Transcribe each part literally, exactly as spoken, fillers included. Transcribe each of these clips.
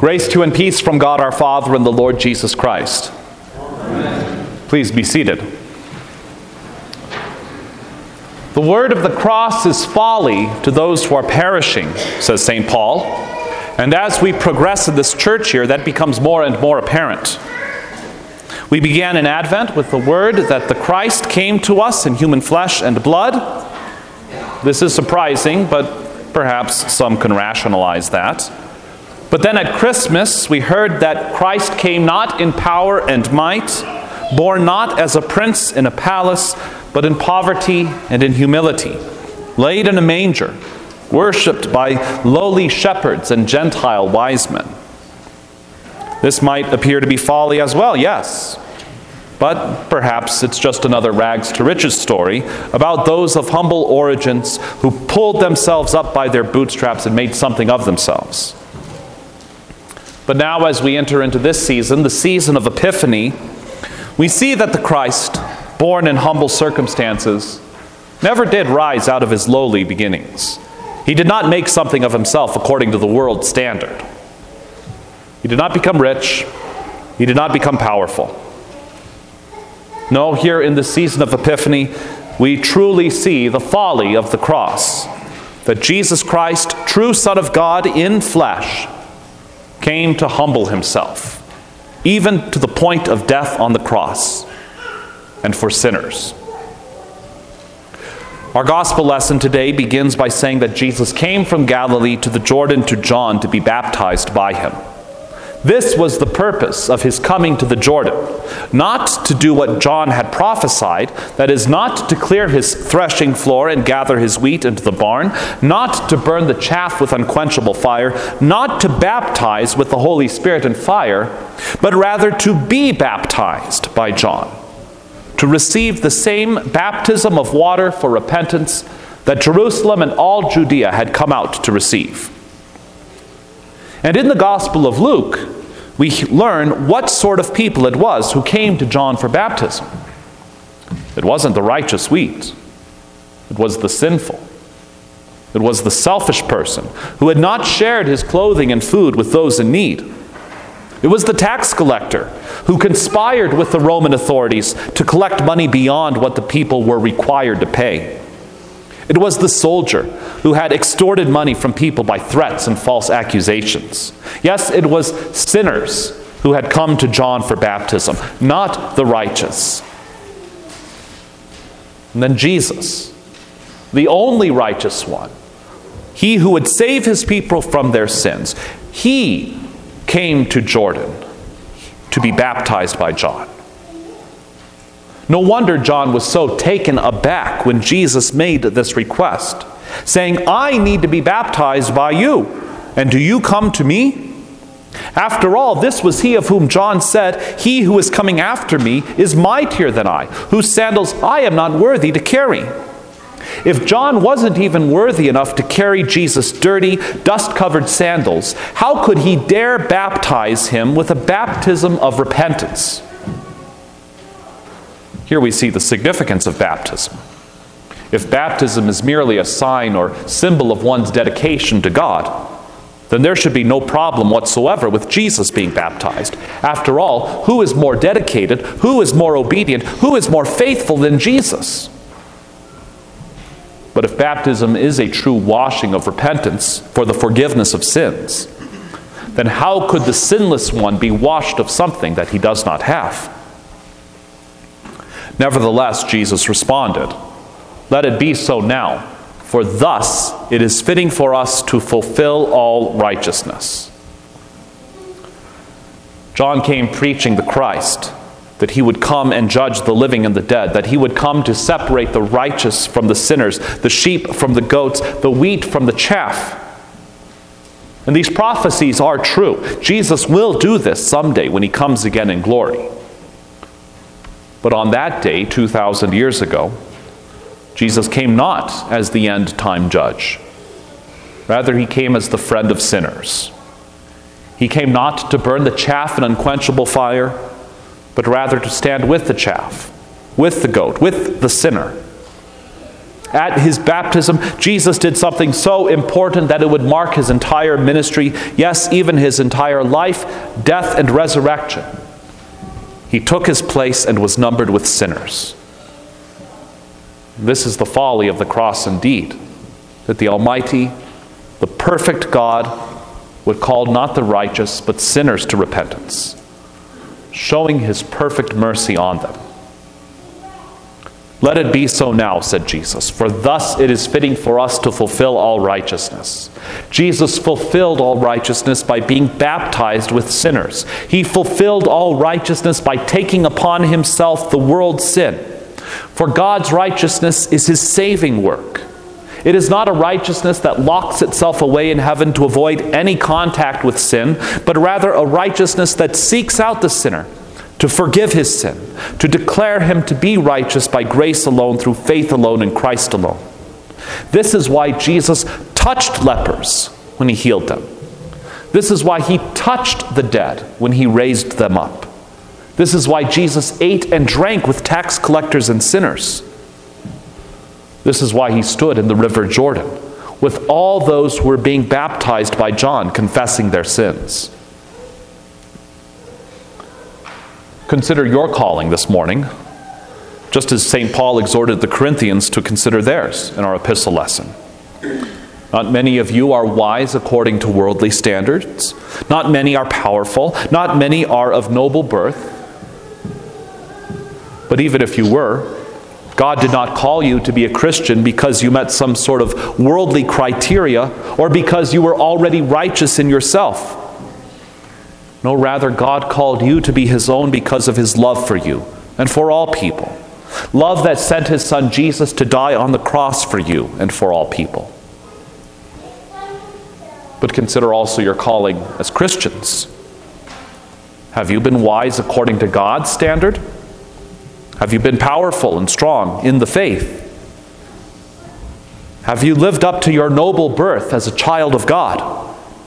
Grace to and peace from God our Father and the Lord Jesus Christ. Amen. Please be seated. The word of the cross is folly to those who are perishing, says Saint Paul. And as we progress in this church year, that becomes more and more apparent. We began in Advent with the word that the Christ came to us in human flesh and blood. This is surprising, but perhaps some can rationalize that. But then at Christmas, we heard that Christ came not in power and might, born not as a prince in a palace, but in poverty and in humility, laid in a manger, worshipped by lowly shepherds and Gentile wise men. This might appear to be folly as well, yes. But perhaps it's just another rags to riches story about those of humble origins who pulled themselves up by their bootstraps and made something of themselves. But now as we enter into this season, the season of Epiphany, we see that the Christ, born in humble circumstances, never did rise out of his lowly beginnings. He did not make something of himself according to the world's standard. He did not become rich. He did not become powerful. No, here in the season of Epiphany, we truly see the folly of the cross, that Jesus Christ, true Son of God in flesh, came to humble himself, even to the point of death on the cross, and for sinners. Our gospel lesson today begins by saying that Jesus came from Galilee to the Jordan to John to be baptized by him. This was the purpose of his coming to the Jordan, not to do what John had prophesied, that is, not to clear his threshing floor and gather his wheat into the barn, not to burn the chaff with unquenchable fire, not to baptize with the Holy Spirit and fire, but rather to be baptized by John, to receive the same baptism of water for repentance that Jerusalem and all Judea had come out to receive. And in the Gospel of Luke, we learn what sort of people it was who came to John for baptism. It wasn't the righteous wheat. It was the sinful. It was the selfish person who had not shared his clothing and food with those in need. It was the tax collector who conspired with the Roman authorities to collect money beyond what the people were required to pay. It was the soldier who had extorted money from people by threats and false accusations. Yes, it was sinners who had come to John for baptism, not the righteous. And then Jesus, the only righteous one, he who would save his people from their sins, he came to Jordan to be baptized by John. No wonder John was so taken aback when Jesus made this request, saying, "I need to be baptized by you, and do you come to me?" After all, this was he of whom John said, "He who is coming after me is mightier than I, whose sandals I am not worthy to carry." If John wasn't even worthy enough to carry Jesus' dirty, dust-covered sandals, how could he dare baptize him with a baptism of repentance? Here we see the significance of baptism. If baptism is merely a sign or symbol of one's dedication to God, then there should be no problem whatsoever with Jesus being baptized. After all, who is more dedicated, who is more obedient, who is more faithful than Jesus? But if baptism is a true washing of repentance for the forgiveness of sins, then how could the sinless one be washed of something that he does not have? Nevertheless, Jesus responded, "Let it be so now, for thus it is fitting for us to fulfill all righteousness." John came preaching the Christ, that he would come and judge the living and the dead, that he would come to separate the righteous from the sinners, the sheep from the goats, the wheat from the chaff. And these prophecies are true. Jesus will do this someday when he comes again in glory. But on that day, two thousand years ago, Jesus came not as the end-time judge. Rather, he came as the friend of sinners. He came not to burn the chaff in unquenchable fire, but rather to stand with the chaff, with the goat, with the sinner, At his baptism, Jesus did something so important that it would mark his entire ministry, yes, even his entire life, death, and resurrection. He took his place and was numbered with sinners. This is the folly of the cross indeed, that the Almighty, the perfect God, would call not the righteous, but sinners to repentance, showing his perfect mercy on them. Let it be so now, said Jesus, for thus it is fitting for us to fulfill all righteousness. Jesus fulfilled all righteousness by being baptized with sinners. He fulfilled all righteousness by taking upon himself the world's sin. For God's righteousness is his saving work. It is not a righteousness that locks itself away in heaven to avoid any contact with sin, but rather a righteousness that seeks out the sinner to forgive his sin, to declare him to be righteous by grace alone, through faith alone, in Christ alone. This is why Jesus touched lepers when he healed them. This is why he touched the dead when he raised them up. This is why Jesus ate and drank with tax collectors and sinners. This is why he stood in the river Jordan with all those who were being baptized by John, confessing their sins. Consider your calling this morning, just as Saint Paul exhorted the Corinthians to consider theirs in our epistle lesson. Not many of you are wise according to worldly standards. Not many are powerful. Not many are of noble birth. But even if you were, God did not call you to be a Christian because you met some sort of worldly criteria or because you were already righteous in yourself. No, rather, God called you to be his own because of his love for you and for all people. Love that sent his son Jesus to die on the cross for you and for all people. But consider also your calling as Christians. Have you been wise according to God's standard? Have you been powerful and strong in the faith? Have you lived up to your noble birth as a child of God?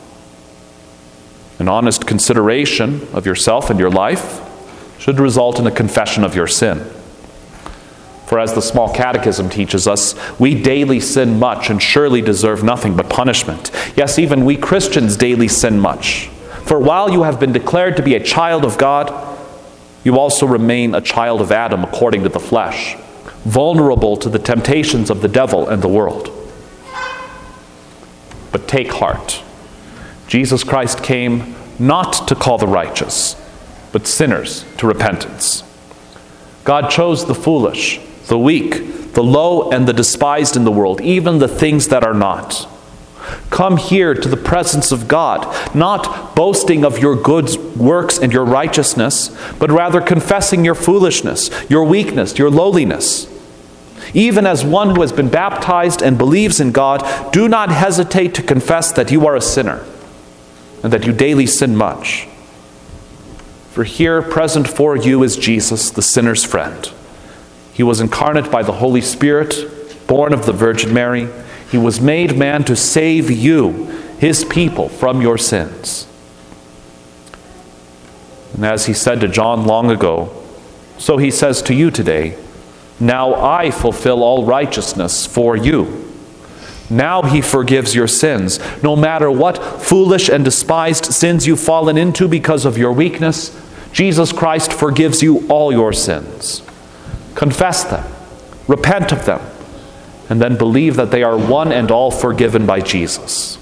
An honest consideration of yourself and your life should result in a confession of your sin. For as the small catechism teaches us, we daily sin much and surely deserve nothing but punishment. Yes, even we Christians daily sin much. For while you have been declared to be a child of God, you also remain a child of Adam according to the flesh, vulnerable to the temptations of the devil and the world. But take heart. Jesus Christ came not to call the righteous, but sinners to repentance. God chose the foolish, the weak, the low, and the despised in the world, even the things that are not. Come here to the presence of God, not boasting of your good works and your righteousness, but rather confessing your foolishness, your weakness, your lowliness. Even as one who has been baptized and believes in God, do not hesitate to confess that you are a sinner and that you daily sin much. For here, present for you, is Jesus, the sinner's friend. He was incarnate by the Holy Spirit, born of the Virgin Mary. He was made man to save you, his people, from your sins. And as he said to John long ago, so he says to you today, now I fulfill all righteousness for you. Now he forgives your sins, no matter what foolish and despised sins you've fallen into because of your weakness. Jesus Christ forgives you all your sins. Confess them, repent of them, and then believe that they are one and all forgiven by Jesus.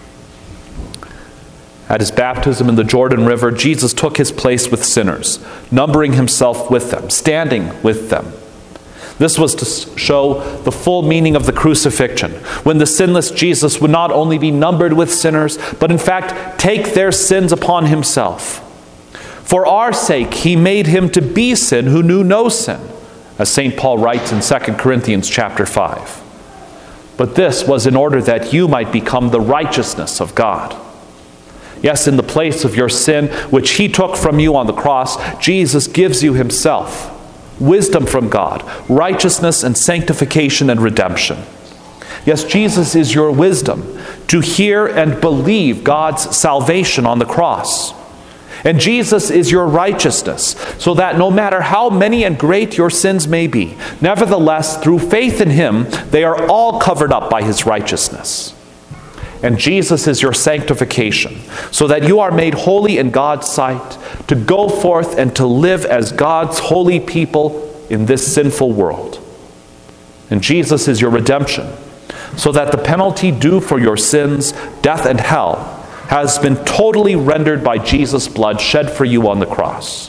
At his baptism in the Jordan River, Jesus took his place with sinners, numbering himself with them, standing with them. This was to show the full meaning of the crucifixion, when the sinless Jesus would not only be numbered with sinners, but in fact take their sins upon himself. For our sake he made him to be sin who knew no sin, as Saint Paul writes in Second Corinthians chapter five. But this was in order that you might become the righteousness of God. Yes, in the place of your sin, which he took from you on the cross, Jesus gives you himself, wisdom from God, righteousness and sanctification and redemption. Yes, Jesus is your wisdom to hear and believe God's salvation on the cross. And Jesus is your righteousness, so that no matter how many and great your sins may be, nevertheless, through faith in him, they are all covered up by his righteousness. And Jesus is your sanctification, so that you are made holy in God's sight, to go forth and to live as God's holy people in this sinful world. And Jesus is your redemption, so that the penalty due for your sins, death and hell, has been totally rendered by Jesus' blood shed for you on the cross.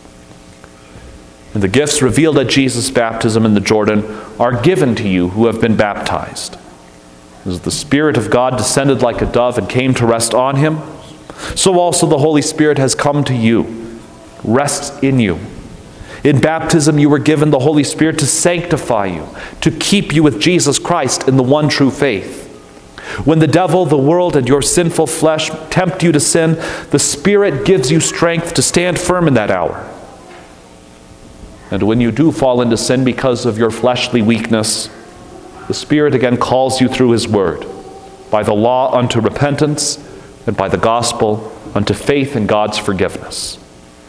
And the gifts revealed at Jesus' baptism in the Jordan are given to you who have been baptized. As the Spirit of God descended like a dove and came to rest on him, so also the Holy Spirit has come to you, rests in you. In baptism you were given the Holy Spirit to sanctify you, to keep you with Jesus Christ in the one true faith. When the devil, the world, and your sinful flesh tempt you to sin, the Spirit gives you strength to stand firm in that hour. And when you do fall into sin because of your fleshly weakness, the Spirit again calls you through his word, by the law unto repentance, and by the gospel unto faith in God's forgiveness.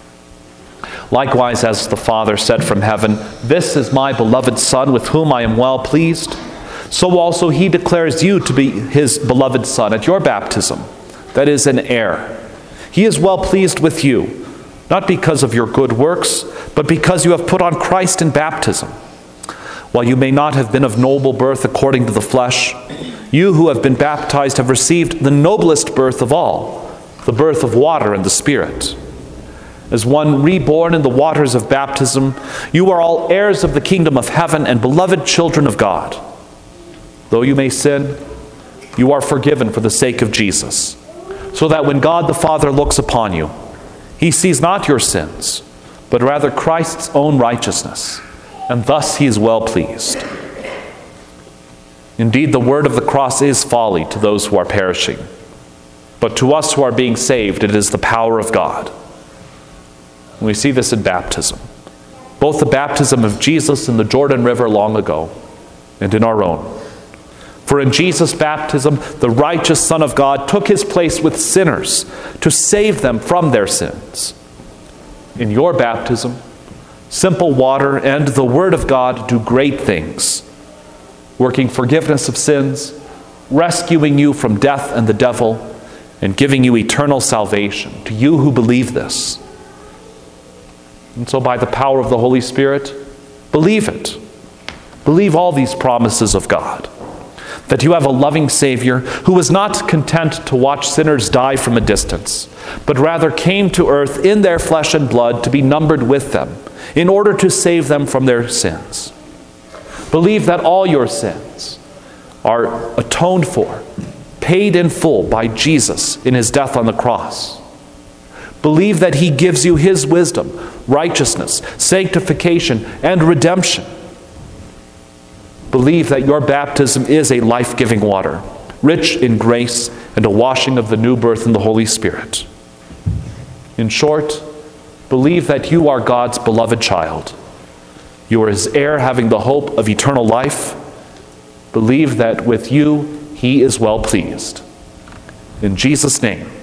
Likewise, as the Father said from heaven, "This is my beloved Son, with whom I am well pleased," so also he declares you to be his beloved Son at your baptism, that is, an heir. He is well pleased with you, not because of your good works, but because you have put on Christ in baptism. While you may not have been of noble birth according to the flesh, you who have been baptized have received the noblest birth of all, the birth of water and the Spirit. As one reborn in the waters of baptism, you are all heirs of the kingdom of heaven and beloved children of God. Though you may sin, you are forgiven for the sake of Jesus, so that when God the Father looks upon you, he sees not your sins, but rather Christ's own righteousness, and thus he is well pleased. Indeed, the word of the cross is folly to those who are perishing, but to us who are being saved, it is the power of God. And we see this in baptism, both the baptism of Jesus in the Jordan River long ago, and in our own. For in Jesus' baptism, the righteous Son of God took his place with sinners to save them from their sins. In your baptism, simple water and the Word of God do great things, working forgiveness of sins, rescuing you from death and the devil, and giving you eternal salvation to you who believe this. And so by the power of the Holy Spirit, believe it. Believe all these promises of God. That you have a loving Savior who was not content to watch sinners die from a distance, but rather came to earth in their flesh and blood to be numbered with them, in order to save them from their sins. Believe that all your sins are atoned for, paid in full by Jesus in his death on the cross. Believe that he gives you his wisdom, righteousness, sanctification, and redemption. Believe that your baptism is a life-giving water, rich in grace and a washing of the new birth in the Holy Spirit. In short, believe that you are God's beloved child. You are his heir, having the hope of eternal life. Believe that with you he is well pleased. In Jesus' name,